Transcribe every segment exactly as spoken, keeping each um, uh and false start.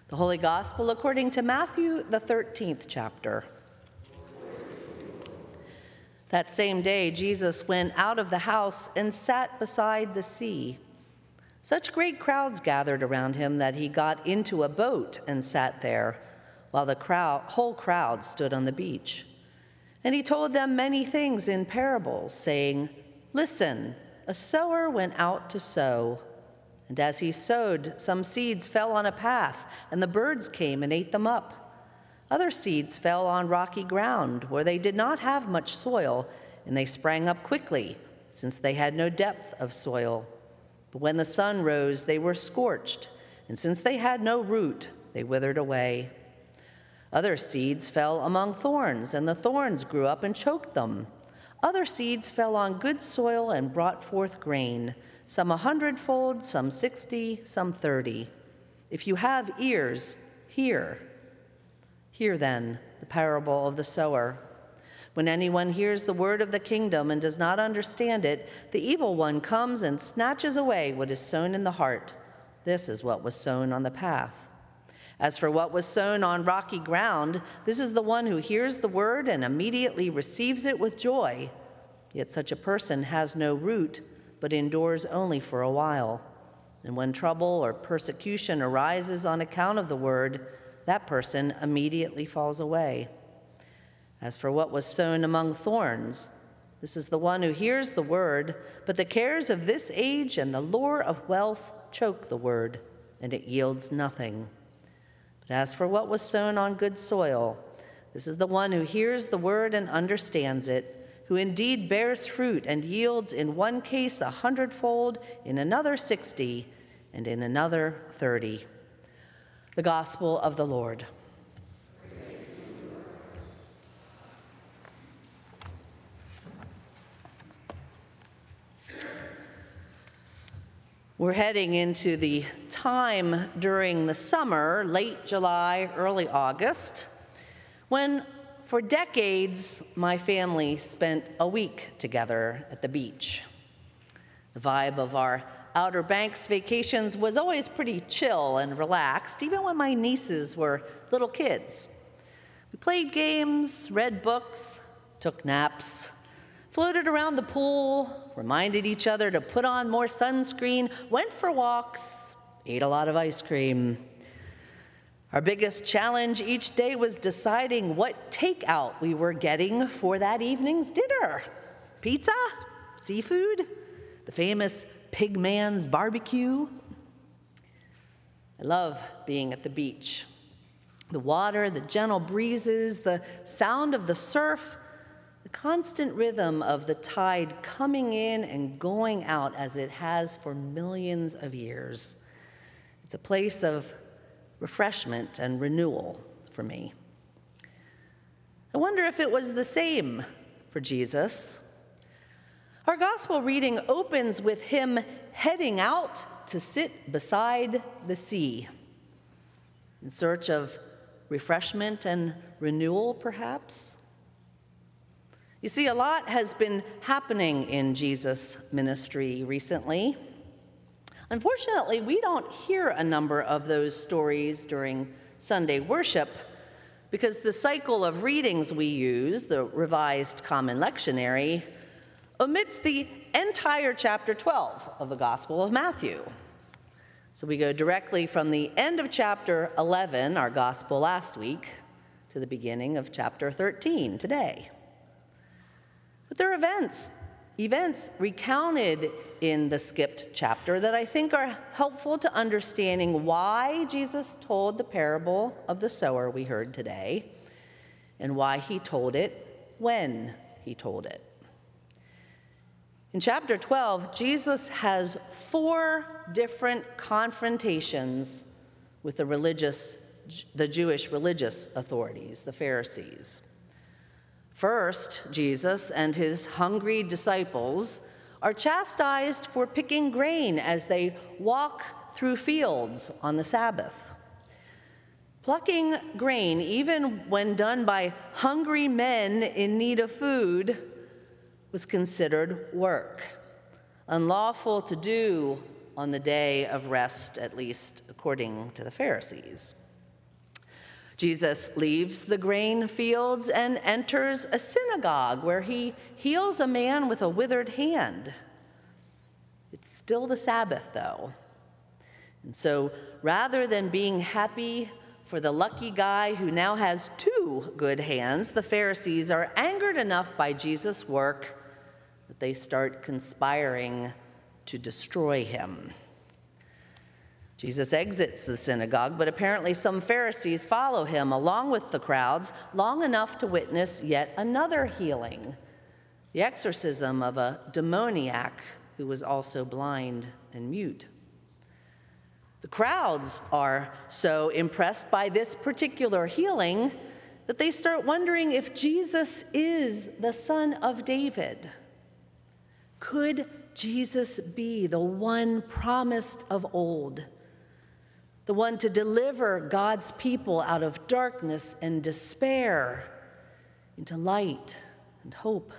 The Holy Gospel according to Matthew, the thirteenth chapter. That same day, Jesus went out of the house and sat beside the sea. Such great crowds gathered around him that he got into a boat and sat there, while the crowd, whole crowd stood on the beach. And he told them many things in parables, saying, "Listen, a sower went out to sow. And as he sowed, some seeds fell on a path, and the birds came and ate them up. Other seeds fell on rocky ground, where they did not have much soil, and they sprang up quickly, since they had no depth of soil. But when the sun rose, they were scorched, and since they had no root, they withered away. Other seeds fell among thorns, and the thorns grew up and choked them. Other seeds fell on good soil and brought forth grain, some a hundredfold, some sixty, some thirty. If you have ears, hear. Hear then the parable of the sower. When anyone hears the word of the kingdom and does not understand it, the evil one comes and snatches away what is sown in the heart. This is what was sown on the path. As for what was sown on rocky ground, this is the one who hears the word and immediately receives it with joy. Yet such a person has no root, but endures only for a while. And when trouble or persecution arises on account of the word, that person immediately falls away. As for what was sown among thorns, this is the one who hears the word, but the cares of this age and the lure of wealth choke the word, and it yields nothing. But as for what was sown on good soil, this is the one who hears the word and understands it, who indeed bears fruit and yields in one case a hundredfold, in another sixty, and in another thirty. The Gospel of the Lord. We're heading into the time during the summer, late July, early August, when for decades, my family spent a week together at the beach. The vibe of our Outer Banks vacations was always pretty chill and relaxed, even when my nieces were little kids. We played games, read books, took naps, floated around the pool, reminded each other to put on more sunscreen, went for walks, ate a lot of ice cream. Our biggest challenge each day was deciding what takeout we were getting for that evening's dinner. Pizza? Seafood? The famous Pigman's barbecue? I love being at the beach. The water, the gentle breezes, the sound of the surf, the constant rhythm of the tide coming in and going out as it has for millions of years. It's a place of refreshment and renewal for me. I wonder if it was the same for Jesus. Our gospel reading opens with him heading out to sit beside the sea, in search of refreshment and renewal, perhaps. You see, a lot has been happening in Jesus' ministry recently. Unfortunately, we don't hear a number of those stories during Sunday worship because the cycle of readings we use, the Revised Common Lectionary, omits the entire chapter twelve of the Gospel of Matthew. So we go directly from the end of chapter eleven, our Gospel last week, to the beginning of chapter thirteen today. But there are events Events recounted in the skipped chapter that I think are helpful to understanding why Jesus told the parable of the sower we heard today, and why he told it when he told it. In chapter twelve, Jesus has four different confrontations with the religious, the Jewish religious authorities, the Pharisees. First, Jesus and his hungry disciples are chastised for picking grain as they walk through fields on the Sabbath. Plucking grain, even when done by hungry men in need of food, was considered work, unlawful to do on the day of rest, at least according to the Pharisees. Jesus leaves the grain fields and enters a synagogue where he heals a man with a withered hand. It's still the Sabbath, though. And so rather than being happy for the lucky guy who now has two good hands, the Pharisees are angered enough by Jesus' work that they start conspiring to destroy him. Jesus exits the synagogue, but apparently some Pharisees follow him along with the crowds long enough to witness yet another healing, the exorcism of a demoniac who was also blind and mute. The crowds are so impressed by this particular healing that they start wondering if Jesus is the Son of David. Could Jesus be the one promised of old, the one to deliver God's people out of darkness and despair into light and hope?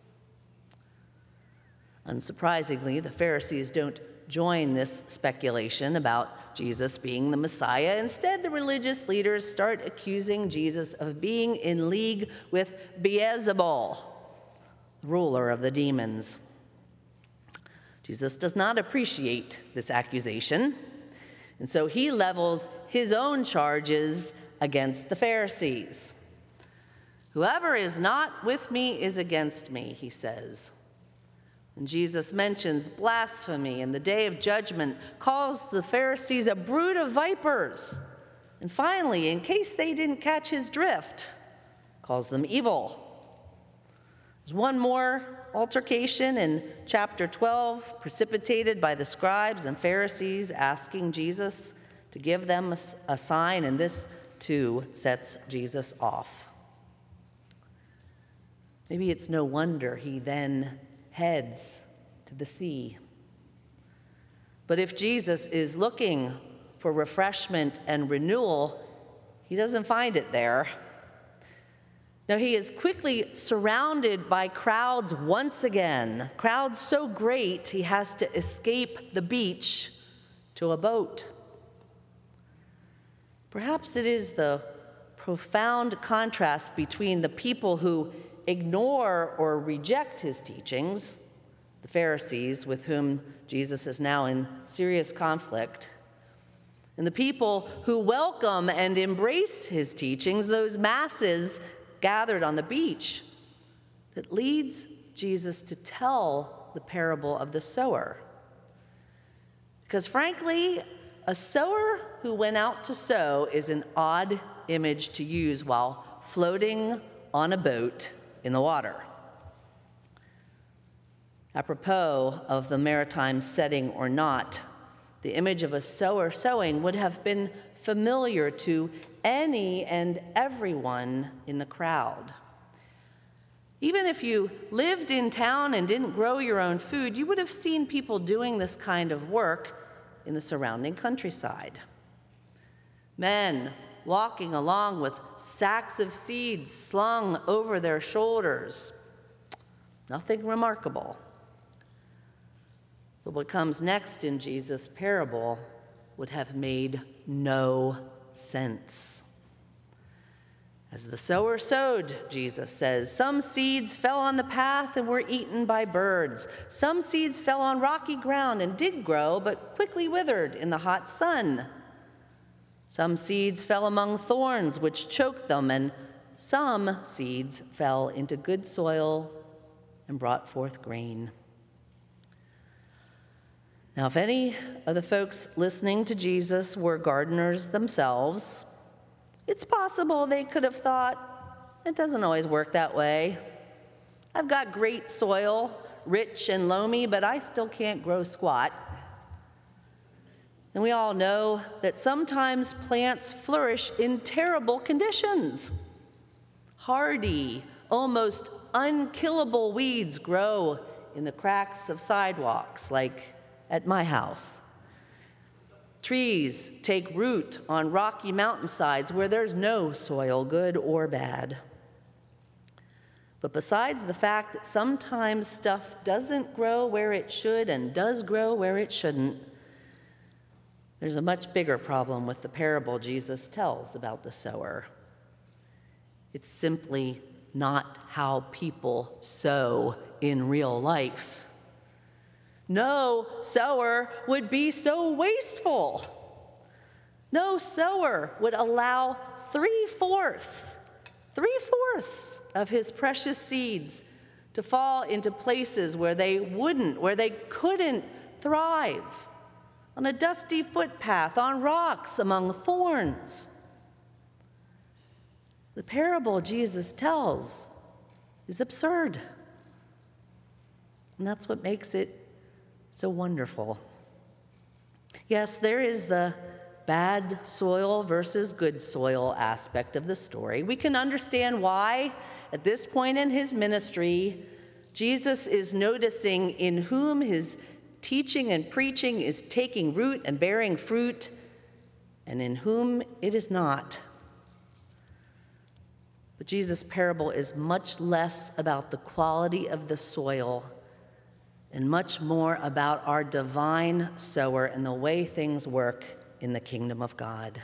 Unsurprisingly, the Pharisees don't join this speculation about Jesus being the Messiah. Instead, the religious leaders start accusing Jesus of being in league with Beelzebul, ruler of the demons. Jesus does not appreciate this accusation, and so he levels his own charges against the Pharisees. "Whoever is not with me is against me," he says. And Jesus mentions blasphemy in the day of judgment, calls the Pharisees a brood of vipers, and finally, in case they didn't catch his drift, calls them evil. There's one more altercation in chapter twelve, precipitated by the scribes and Pharisees asking Jesus to give them a, a sign, and this too sets Jesus off. Maybe it's no wonder he then heads to the sea. But if Jesus is looking for refreshment and renewal, he doesn't find it there. Now, he is quickly surrounded by crowds once again, crowds so great he has to escape the beach to a boat. Perhaps it is the profound contrast between the people who ignore or reject his teachings, the Pharisees with whom Jesus is now in serious conflict, and the people who welcome and embrace his teachings, those masses gathered on the beach, that leads Jesus to tell the parable of the sower. Because frankly, a sower who went out to sow is an odd image to use while floating on a boat in the water. Apropos of the maritime setting or not, the image of a sower sowing would have been familiar to any and everyone in the crowd. Even if you lived in town and didn't grow your own food, you would have seen people doing this kind of work in the surrounding countryside. Men walking along with sacks of seeds slung over their shoulders. Nothing remarkable. But what comes next in Jesus' parable would have made no sense. As the sower sowed, Jesus says, some seeds fell on the path and were eaten by birds. Some seeds fell on rocky ground and did grow, but quickly withered in the hot sun. Some seeds fell among thorns, which choked them, and some seeds fell into good soil and brought forth grain. Now, if any of the folks listening to Jesus were gardeners themselves, it's possible they could have thought, it doesn't always work that way. I've got great soil, rich and loamy, but I still can't grow squat. And we all know that sometimes plants flourish in terrible conditions. Hardy, almost unkillable weeds grow in the cracks of sidewalks, like at my house. Trees take root on rocky mountainsides where there's no soil, good or bad. But besides the fact that sometimes stuff doesn't grow where it should and does grow where it shouldn't, There's a much bigger problem with the parable Jesus tells about the sower. It's simply not how people sow in real life. No sower would be so wasteful. No sower would allow three-fourths, three-fourths of his precious seeds to fall into places where they wouldn't, where they couldn't thrive, on a dusty footpath, on rocks, among thorns. The parable Jesus tells is absurd. And that's what makes it so wonderful. Yes, there is the bad soil versus good soil aspect of the story. We can understand why, at this point in his ministry, Jesus is noticing in whom his teaching and preaching is taking root and bearing fruit, and in whom it is not. But Jesus' parable is much less about the quality of the soil and much more about our divine sower and the way things work in the kingdom of God.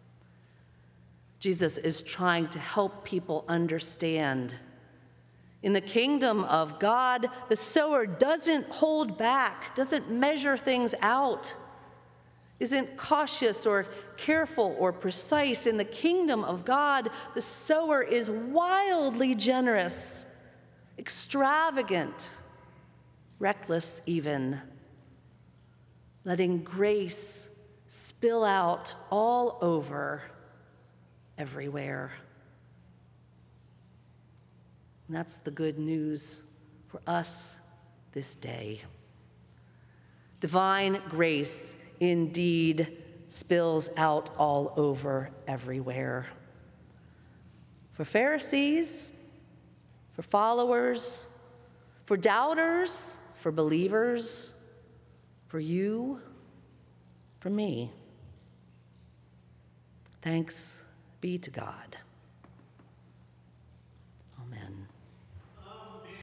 Jesus is trying to help people understand. In the kingdom of God, the sower doesn't hold back, doesn't measure things out, isn't cautious or careful or precise. In the kingdom of God, the sower is wildly generous, extravagant, reckless even, letting grace spill out all over, everywhere. And that's the good news for us this day. Divine grace indeed spills out all over, everywhere. For Pharisees, for followers, for doubters, for believers, for you, for me. Thanks be to God. Amen.